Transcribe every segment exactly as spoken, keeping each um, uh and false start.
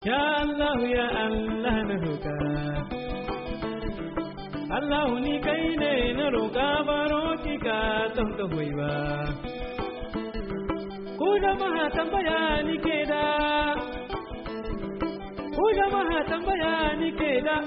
Ya Allah ya Allah na roƙa Allah ni kai ne na roƙa baro ki ka don ka hoyi ba ku jama'a tambaya ni ke da ku jama'a tambaya ni ke da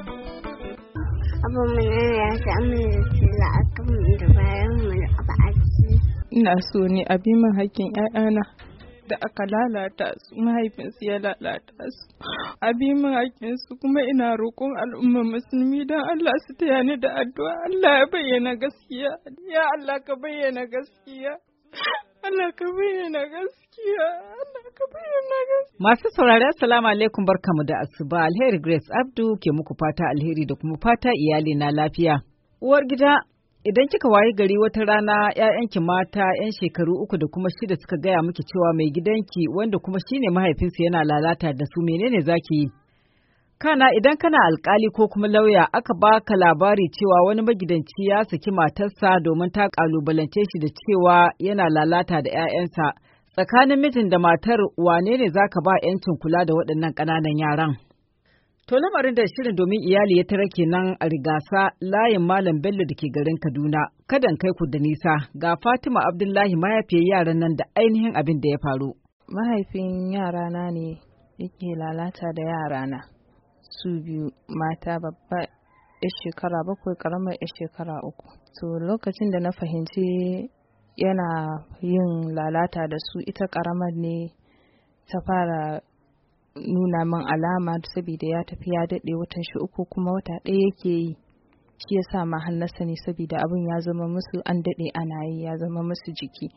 abu mun ya samu sila akan da bayan mu da ba'aci ina so ne a bi min hakkin ƴaƴana da aka lalata su mahaifinsu ya lalata su a bi min hakkinsu kuma ina roƙon al'umma musulmi don Allah su taya ni da addu'a Allah ya bayyana gaskiya ya Allah ka bayyana gaskiya Allah ka bayyana gaskiya Allah ka bayyana gaskiya. Masu saurari assalamu alaikum barkamu da asuba alheri Grace Abdu ke muku fata alheri da kuma fata iyali na lafiya. Uwar gida idan kika wayi gari wata rana ‘ya'yanki mata ‘yan shekaru uku da kuma shida suka gaya miki cewa mai gidanki wanda kuma shine mahaifinsu yana lalata da su menene zaki yi? Kana idan kana alkali ko kuma lauya aka baka labari cewa wani magidanci ya saki matarsa domin ta kalubalance shi da cewa yana lalata da ‘ya'yansa tsakanin mijin da matar wane ne zaka ba ‘yancin kula da waɗannan ƙananan yaran? To lamarin da shirin domin iyali ya tara kenan a rigasa layin Malam Bello da ke garin Kaduna. Kadan kai ku da nisa ga Fatima Abdullahi mahaifiyar yaran nan da ainihin abin da ya faru. Mahaifin yarana ne yake lalata da yarana. Su biyu mata babba ya shekara bakwai karamar ya shekara uku. To lokacin da na fahimci yana yin lalata da su ita karamar ne ta fara nuna min alama saboda ya tafi ya daɗe watan shi uku kuma wata ɗaya yake yi shi ya sa ma hannasa ne saboda abin ya zama musu an daɗe ana yi ya zama musu jiki.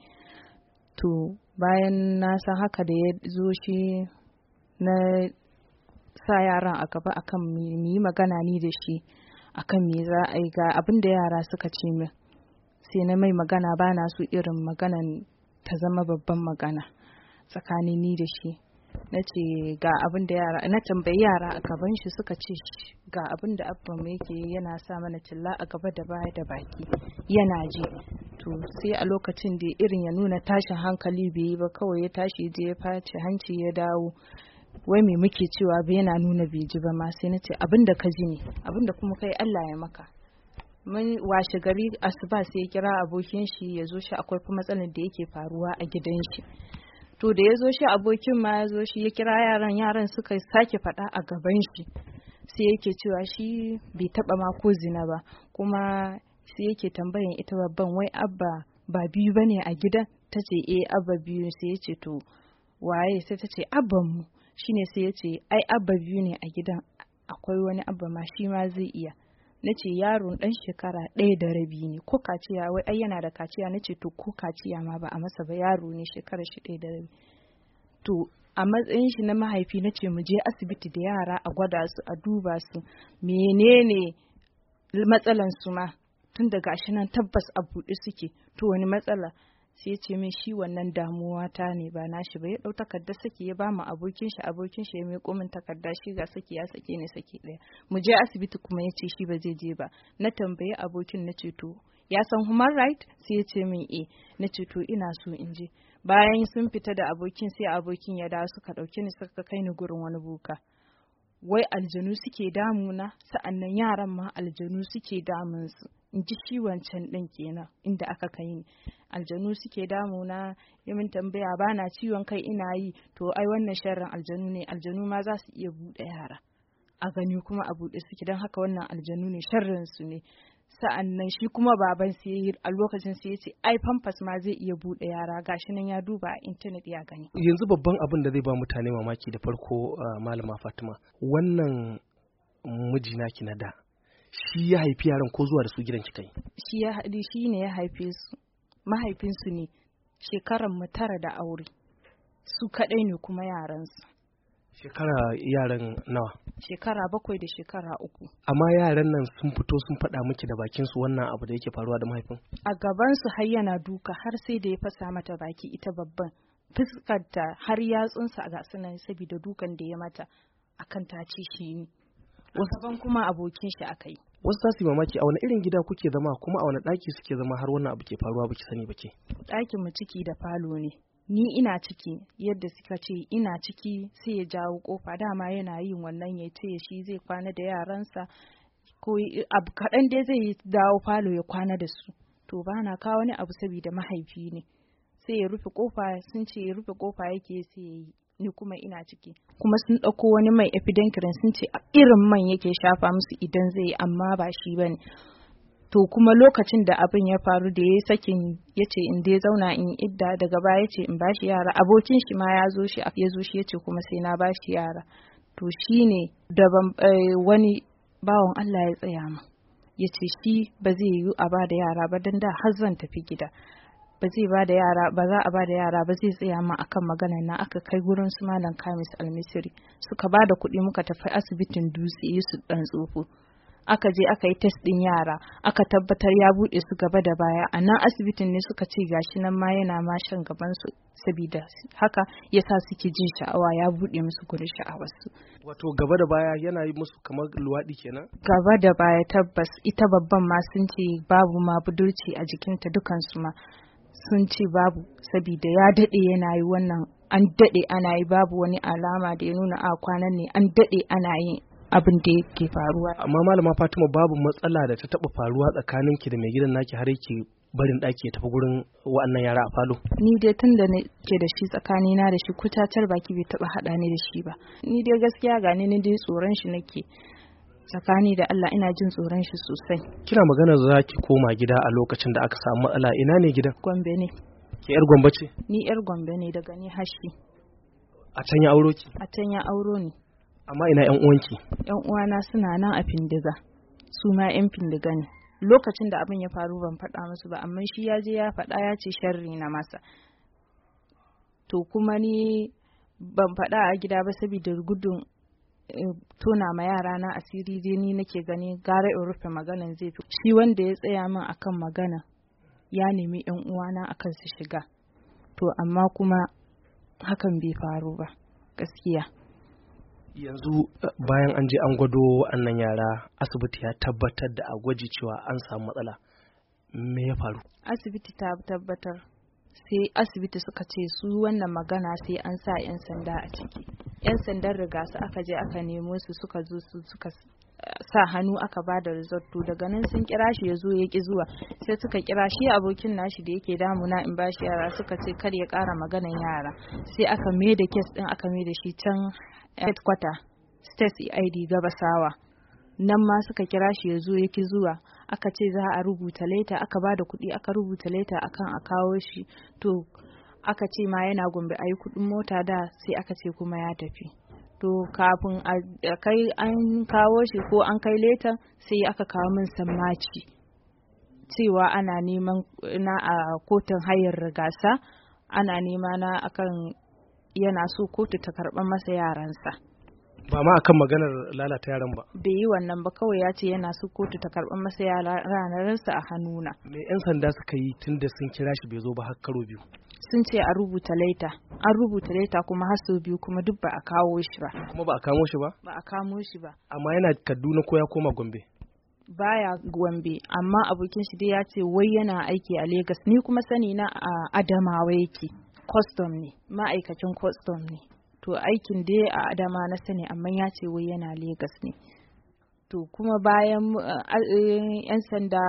To bayan na san haka da ya zo shi na sa yaran a gaba akan mu yi magana ni da shi akan me za a yi ga abin da yara suka ce min sai na mai magana ba na so irin maganan ta zama babban magana tsakanin ni da shi. Na ce ga abin da yara na tambayi yara a gaban shi suka ce ga abin da abban yake yana sa mana cilla a gaba da baya da baki yana ji. To sai a lokacin da irin ya nuna tashin hankali bai yi ba kawai ya tashi je ya face hanci ya dawo wai me muke cewa ba yana nuna bai ji ba ma sai na ce abin da ka ji ne abin da kuma kai Allah ya maka. Mun washe gari asuba sai ya kira abokin shi ya zo shi akwai kuma matsalar da yake faruwa a gidan shi. To da ya zo shi abokin ma ya zo shi ya kira yaran yaran suka sake faɗa a gaban shi sai yake cewa shi bai taɓa ma ko zina ba kuma sai yake tambayan ita babban wai abba ba biyu bane a gidan ta ce eh abba biyu sai ya ce to waye sai ta ce abban mu shine sai ya ce ai abba biyu ne a gidan akwai wani abba ma shi ma zai iya. Na ce yaron ɗan shekara ɗaya da rabi ne ko kaciya wai ai yana da kaciya na ce to ko kaciya ma ba a masa ba yaro ne shekara shi ɗaya da rabi. To a matsayin shi na mahaifi na ce mu je asibiti da yara a gwada su a duba su menene matsalan su ma tun da gashi nan tabbas a buɗe suke to wani matsala sai ce min shi wannan damuwa ta ne ba nashi ba ya ɗau takardar saki ya ba mu abokin shi abokin shi ya miƙo min takarda shi ga saki ya sake ni saki ɗaya mu je asibiti kuma ya ce shi ba zai je ba. Na tambayi abokin na ce to ya san human right sai ya ce min eh na ce to ina so in je. Bayan sun fita da abokin sai abokin ya dawo suka ɗauke ni suka kai ni gurin wani boka wai aljanu suke damuna sa'annan yaran ma aljanu suke damunsu in ji shi wancan ɗin kenan inda aka kai ni aljanu suke damuna yi min tambaya ba na ciwon kai ina yi to ai wannan sharrin aljanu ne aljanu ma za su iya buɗe yara a gani kuma a buɗe suke don haka wannan aljanu ne sharrin su ne. Sa'annan shi kuma baban sai a lokacin sai ya ce ai famfas ma zai iya buɗe yara gashi nan ya duba a intanet ya gani. Yanzu babban abin da zai ba mutane mamaki da farko malama Fatima wannan miji naki na da shi ya haifi yaran ko zuwa da su gidan kika yi? Shi ya haɗi shi ne ya haife su mahaifinsu ne shekaran mu tara da aure su kaɗai ne kuma yaransu. Shekara yaran nawa? Shekara bakwai da shekara uku. Amma yaran nan sun fito sun faɗa miki da bakin su wannan abu da yake faruwa da mahaifin? A gaban su har yana duka har sai da ya fasa mata baki ita babban. Fuskarta har yatsunsa a gasu nan saboda dukan da ya mata akan ta ci shi ne. Wasu kuma abokin shi aka yi. Wasu za su yi mamaki a wani irin gida kuke zama kuma a wani ɗaki suke zama har wannan abu ke faruwa baki sani ba ke? Ɗakin mu ciki da falo ne. ni ina ciki, yadda suka ce ina ciki sai ya jawo kofa, dama yana yin wannan ya ce shi zai kwana da yaransa ko abu kaɗan dai zai dawo falo ya kwana da su. To ba na kawo wani abu saboda mahaifi ne, sai ya rufe kofa, sun ce ya rufe kofa yake sai ya yi, ni kuma ina ciki. Kuma sun ɗauko wani mai epinephrine sun ce irin man yake shafa musu idan zai yi, amma ba shi bane. To kuma lokacin da abin ya faru da ya yi sakin ya ce in dai zauna in idda, daga baya ya ce in bashi yara, abokin shi ma ya zo shi ya zo shi ya ce kuma sai na bashi yara. To shi ne da wani bawan Allah ya tsaya min ya ce shi ba zai yi a ba da yara ba don da har zan tafi gida, ba zai ba da yara ba za a ba da yara ba zai tsaya min akan maganar na. Aka kai gurin su Malam Kamis Almisiri suka ba da kuɗi, muka tafi asibitin Dutse Yusuf Dan Tsofo. Aka je aka yi test ɗin yara, aka tabbatar ya buɗe su gaba da baya. A nan asibitin ne suka ce gashi nan ma yana ma shan gaban su, sabida haka yasa suke jin sha'awa, ya buɗe musu gurin sha'awar su. Wato gaba da baya yana yi musu kamar luwaɗi kenan? Gaba da baya tabbas. Ita babban ma sun ce babu ma budurci a jikinta, dukansu ma sun ce babu, sabida ya daɗe yana yi wannan, an daɗe ana yi, babu wani alama da ya nuna a kwanan ne, an daɗe ana yi abin da yake faruwa. Amma Malama Fatima, babu matsala da ta taba faruwa tsakanin ki da mai gidan naki har yake barin daki ya tafi gurin wa'annan yara a falo? Ni dai tun da nake da shi tsakani na da shi kutatar baki bai taba hada ni da shi ba. Ni dai gaskiya ga ni dai tsoron shi nake, tsakani da Allah ina jin tsoron shi sosai. Kina magana za ki koma gida a lokacin da aka samu matsala, ina ne gidan? Gombe ne. Ke yar Gombe ce? Ni yar Gombe ne, daga ni hashi. A can ya auro ki? A can ya auro ni. Amma ina ƴan uwanki? Ƴan uwana suna nan a Findiga, su ma ƴan Findiga ne. Lokacin da abin ya faru ban faɗa musu ba, amma shi ya je ya faɗa ya ce sharri na masa. To kuma ni ban faɗa a gida ba saboda gudun tona ma yara na asiri, dai ni nake gani gara in rufe maganan zai fi. Shi wanda ya tsaya min akan magana ya nemi ƴan uwana akan su shiga, to amma kuma hakan bai faru ba gaskiya. Yanzu bayan an je an gwado annan yara, asibiti ya tabbatar da a gwaji cewa an samu matsala, me ya faru? Asibiti ta tabbatar, sai asibiti suka ce su wannan magana sai an sa 'yan sanda a ciki. 'Yan sandan riga su aka je aka nemo su, suka zo su suka sa hannu aka ba da result. To daga nan sun kira shi ya zo ya ki zuwa, sai suka kira shi abokin nashi da yake damuna in bashi yara, suka ce kar ya ƙara maganan yara. Sai aka mai da kes din aka mai da shi can headquarter state E I D Gabasawa. Nan ma suka kira shi ya zo ya ki zuwa, aka ce za a rubuta leta, aka ba da kuɗi aka rubuta leta akan a kawo shi. To aka ce ma yana Gombe a yi kuɗin mota da, sai aka ce kuma ya tafi. To kafin a kai an kawo shi ko an kai leta, sai aka kawo min sammaci cewa ana neman na a kotun hayar rigasa, ana nema na akan yana so kotu ta karɓar masa yaransa. Ba ma akan maganar lalata yaran ba? Bai yi wannan ba, kawai ya ce yana so kotu ta karɓar masa yaransa a hannuna. Me 'yan sanda suka yi tun da sun kira shi bai zo ba har karo biyu? Sun ce a rubuta leta, an rubuta leta kuma har sau biyu kuma duk ba a kawo shi ba. Kuma ba a kamo shi ba? Ba a kamo shi ba. Amma yana Kaduna ko ya koma Gombe? Baya Gombe, amma abokin shi dai ya ce wai yana aiki a Lagos. Ni kuma sani na a Adamawa yake, custom ne, ma'aikacin custom ne. To aikin dai a Adama na sani, amma ya ce wai yana Lagos ne. To kuma bayan yan sanda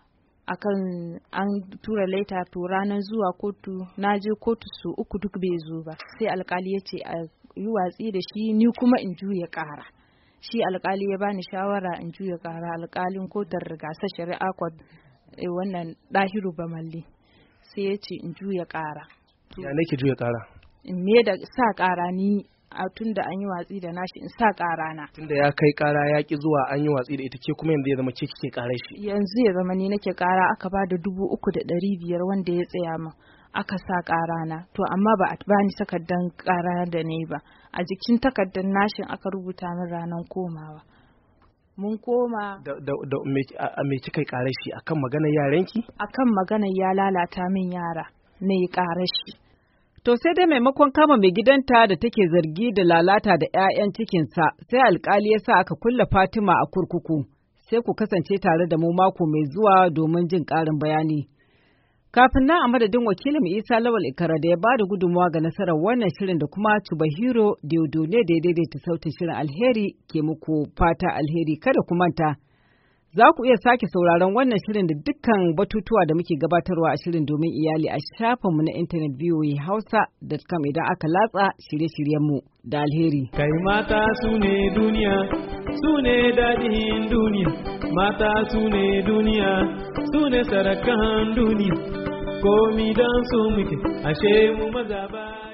akan an tura laita, to ranar zuwa kotu na je kotu su uku duk bai zo ba, sai alkali ya ce a yi watsi da shi, ni kuma in juya ƙara. Shi alkali ya bani shawara in juya ƙara, alkalin kotar rigasa shari'a kwad wannan Dahiru Bamalli, sai ya ce in juya ƙara. Ya nake juya ƙara? In me da sa ƙara ni a tun da an yi watsi da nashi, in sa ƙara na. Tun da ya kai ƙara ya ki zuwa an yi watsi da ita, ke kuma yanzu ya zama ke kike ƙarar shi? Yanzu ya zama ni nake ƙara, aka ba da dubu uku da ɗari biyar wanda ya tsaya min, aka sa ƙara na. To amma ba a bani takardan ƙara da ne ba, a jikin takardan nashin aka rubuta min ranar komawa. Mun koma. Da, da, da me kika ƙarar shi, akan maganar yaranki? Akan maganar ya lalata min yara, na yi ƙarar shi. To sai dai maimakon kama mai gidanta da take zargi da lalata da 'ya'yan cikinsa, sai alkali ya sa aka kulle Fatima a kurkuku. Sai ku kasance tare da mu mako mai zuwa domin jin ƙarin bayani. Kafin nan a madadin wakilin Isa Lawal Ikara da ya bada gudunmawa ga nasarar wannan shirin da kuma Chubahiro Diodone da ya daidaita sautin shirin. Alheri ke muku fata alheri. Kada ku manta, za ku iya sake sauraron wannan shirin da dukkan batutuwa da muke gabatarwa a shirin domin iyali a shafinmu na intanet v o a hausa dot com idan aka latsa shirye-shiryenmu da alheri. Kai mata su ne duniya, su ne daɗin duniya, mata su ne duniya, su ne sarakan duniya, komi don su muke, ashe mu maza ba.